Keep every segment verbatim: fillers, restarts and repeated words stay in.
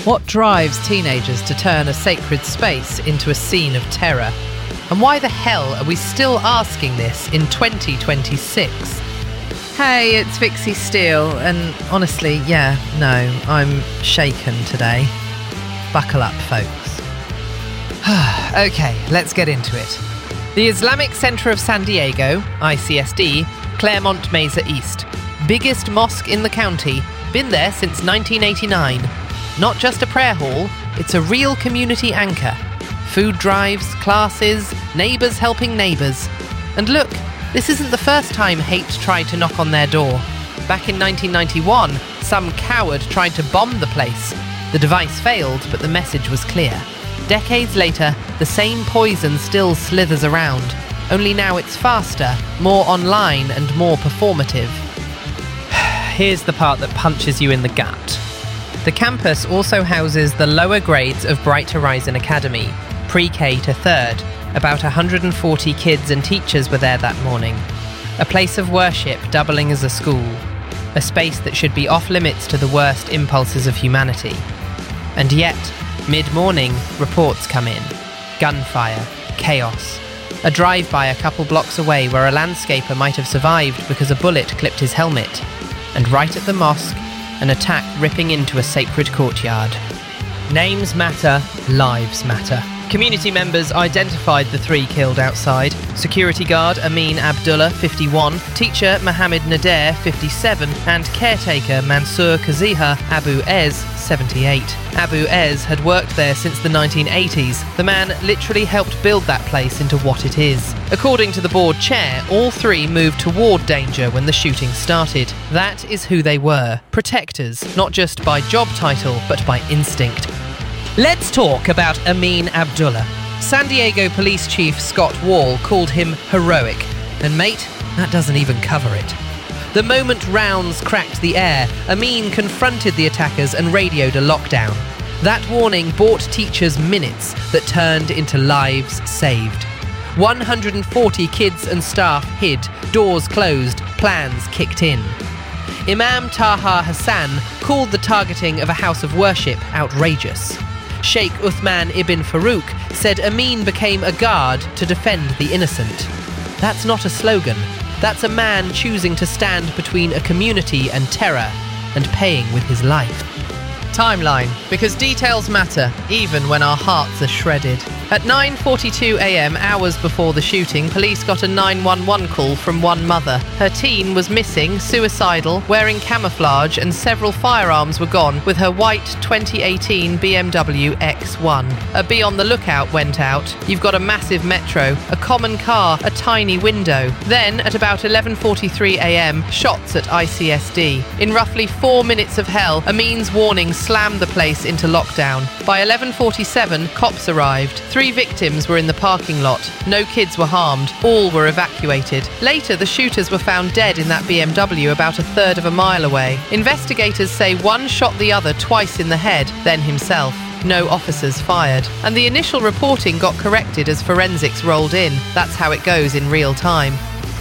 What drives teenagers to turn a sacred space into a scene of terror? And why the hell are we still asking this in twenty twenty-six? Hey, it's Vixie Steele, and honestly, yeah, no, I'm shaken today. Buckle up, folks. Okay, let's get into it. The Islamic Center of San Diego, I C S D, Claremont Mesa East. Biggest mosque in the county, been there since nineteen eighty-nine. Not just a prayer hall, it's a real community anchor. Food drives, classes, neighbours helping neighbours. And look, this isn't the first time hate tried to knock on their door. Back in nineteen ninety-one, some coward tried to bomb the place. The device failed, but the message was clear. Decades later, the same poison still slithers around, only now it's faster, more online and more performative. Here's the part that punches you in the gut. The campus also houses the lower grades of Bright Horizon Academy, pre-K to third. About one hundred forty kids and teachers were there that morning. A place of worship doubling as a school. A space that should be off limits to the worst impulses of humanity. And yet, mid-morning, reports come in. Gunfire, chaos. A drive-by a couple blocks away where a landscaper might have survived because a bullet clipped his helmet. And right at the mosque, an attack ripping into a sacred courtyard. Names matter, lives matter. Community members identified the three killed outside. Security guard Amin Abdullah, fifty-one, teacher Mohammed Nader, fifty-seven, and caretaker Mansour Kaziha Abu Ez, seventy-eight. Abu Ez had worked there since the nineteen eighties. The man literally helped build that place into what it is. According to the board chair, all three moved toward danger when the shooting started. That is who they were. Protectors, not just by job title, but by instinct. Let's talk about Amin Abdullah. San Diego Police Chief Scott Wall called him heroic. And mate, that doesn't even cover it. The moment rounds cracked the air, Amin confronted the attackers and radioed a lockdown. That warning bought teachers minutes that turned into lives saved. one hundred forty kids and staff hid, doors closed, plans kicked in. Imam Taha Hassan called the targeting of a house of worship outrageous. Sheikh Uthman ibn Farouk said Amin became a guard to defend the innocent. That's not a slogan. That's a man choosing to stand between a community and terror, and paying with his life. Timeline, because details matter, even when our hearts are shredded. At nine forty-two a.m, hours before the shooting, police got a nine one one call from one mother. Her teen was missing, suicidal, wearing camouflage, and several firearms were gone with her white twenty eighteen B M W X one. A Be on the Lookout went out. You've got a massive metro, a common car, a tiny window. Then, at about eleven forty-three a.m, shots at I C S D. In roughly four minutes of hell, Amin's warning slammed the place into lockdown. By eleven forty-seven, cops arrived. Three victims were in the parking lot. No kids were harmed. All were evacuated. Later, the shooters were found dead in that B M W about a third of a mile away. Investigators say one shot the other twice in the head, then himself. No officers fired. And the initial reporting got corrected as forensics rolled in. That's how it goes in real time.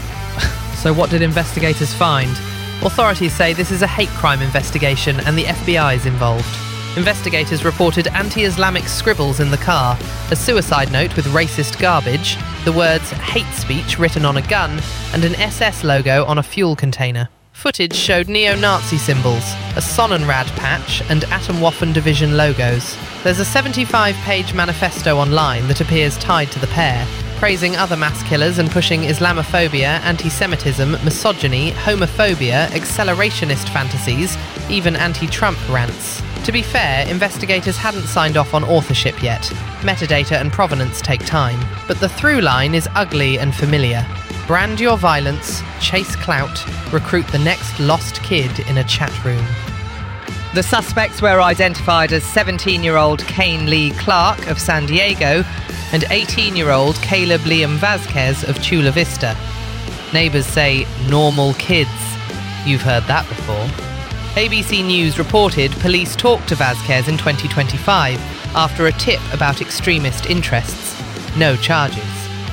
So what did investigators find? Authorities say this is a hate crime investigation and the F B I is involved. Investigators reported anti-Islamic scribbles in the car, a suicide note with racist garbage, the words hate speech written on a gun, and an S S logo on a fuel container. Footage showed neo-Nazi symbols, a Sonnenrad patch, and Atomwaffen Division logos. There's a seventy-five page manifesto online that appears tied to the pair, praising other mass killers and pushing Islamophobia, anti-Semitism, misogyny, homophobia, accelerationist fantasies, even anti-Trump rants. To be fair, investigators hadn't signed off on authorship yet. Metadata and provenance take time. But the through line is ugly and familiar. Brand your violence, chase clout, recruit the next lost kid in a chat room. The suspects were identified as seventeen-year-old Kane Lee Clark of San Diego and eighteen-year-old Caleb Liam Vasquez of Chula Vista. Neighbours say normal kids. You've heard that before. A B C News reported police talked to Vasquez in twenty twenty-five after a tip about extremist interests. No charges.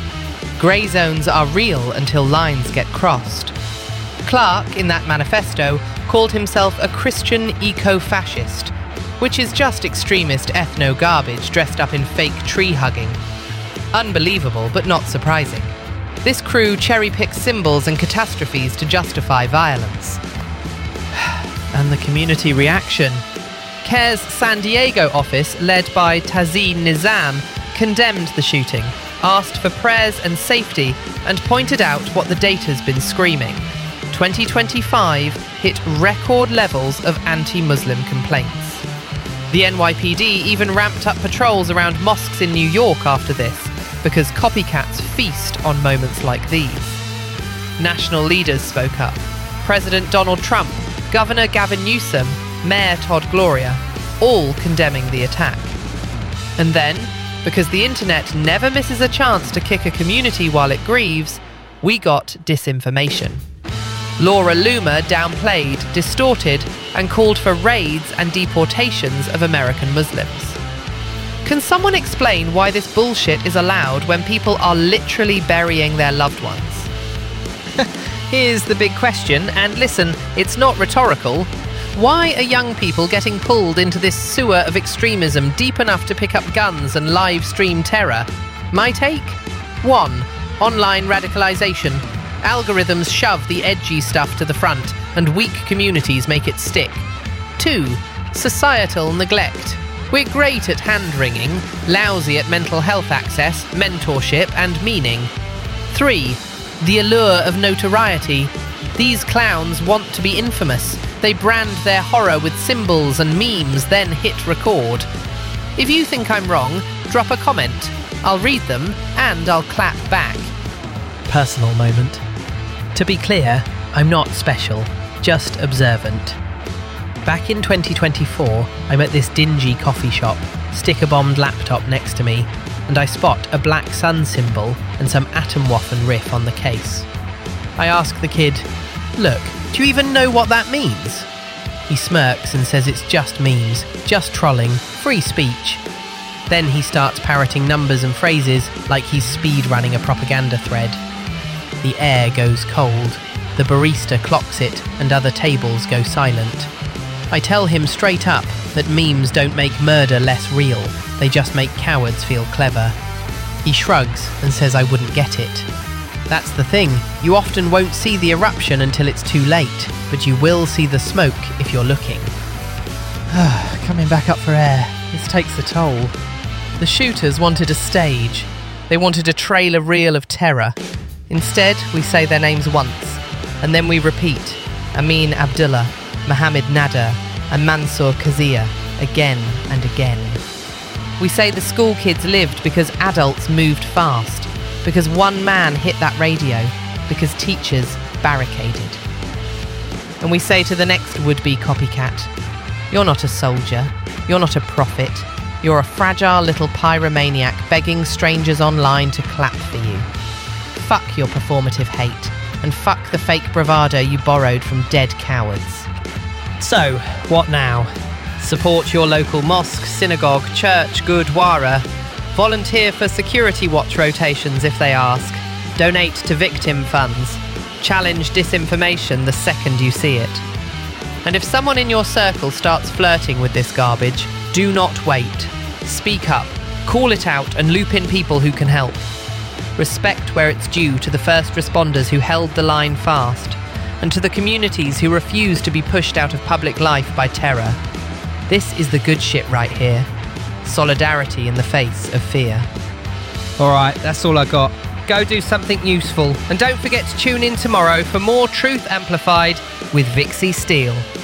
Grey zones are real until lines get crossed. Clark, in that manifesto, called himself a Christian eco-fascist. which is just extremist ethno-garbage dressed up in fake tree-hugging. Unbelievable, but not surprising. This crew cherry-picks symbols and catastrophes to justify violence. And the community reaction. CARE's San Diego office, led by Tazeen Nizam, condemned the shooting, asked for prayers and safety, and pointed out what the data's been screaming. twenty twenty-five hit record levels of anti-Muslim complaints. The N Y P D even ramped up patrols around mosques in New York after this, because copycats feast on moments like these. National leaders spoke up. President Donald Trump, Governor Gavin Newsom, Mayor Todd Gloria, all condemning the attack. And then, because the internet never misses a chance to kick a community while it grieves, we got disinformation. Laura Loomer downplayed, distorted, and called for raids and deportations of American Muslims. Can someone explain why this bullshit is allowed when people are literally burying their loved ones? Here's the big question, and listen, it's not rhetorical. Why are young people getting pulled into this sewer of extremism deep enough to pick up guns and live stream terror? My take? One, online radicalization. Algorithms shove the edgy stuff to the front, and weak communities make it stick. Two, societal neglect. We're great at hand-wringing, lousy at mental health access, mentorship, and meaning. Three, the allure of notoriety. These clowns want to be infamous. They brand their horror with symbols and memes, then hit record. If you think I'm wrong, drop a comment. I'll read them, and I'll clap back. Personal moment. To be clear, I'm not special, just observant. Back in twenty twenty-four, I'm at this dingy coffee shop, sticker-bombed laptop next to me, and I spot a black sun symbol and some Atomwaffen riff on the case. I ask the kid, "Look, do you even know what that means?" He smirks and says it's just memes, just trolling, free speech. Then he starts parroting numbers and phrases like he's speed-running a propaganda thread. The air goes cold, the barista clocks it, and other tables go silent. I tell him straight up that memes don't make murder less real, they just make cowards feel clever. He shrugs and says I wouldn't get it. That's the thing, you often won't see the eruption until it's too late, but you will see the smoke if you're looking. Coming back up for air, this takes a toll. The shooters wanted a stage. They wanted a trailer reel of terror. Instead, we say their names once, and then we repeat Amin Abdullah, Mohammed Nader, and Mansour Kazia again and again. We say the school kids lived because adults moved fast, because one man hit that radio, because teachers barricaded. And we say to the next would-be copycat, you're not a soldier, you're not a prophet, you're a fragile little pyromaniac begging strangers online to clap for you. Fuck your performative hate, and fuck the fake bravado you borrowed from dead cowards. So, what now? Support your local mosque, synagogue, church, gurdwara. Volunteer for security watch rotations if they ask. Donate to victim funds. Challenge disinformation the second you see it. And if someone in your circle starts flirting with this garbage, do not wait. Speak up, call it out, and loop in people who can help. Respect where it's due to the first responders who held the line fast, and to the communities who refuse to be pushed out of public life by terror. This is the good shit right here. Solidarity in the face of fear. Alright, that's all I got. Go do something useful, and don't forget to tune in tomorrow for more Truth Amplified with Vixie Steele.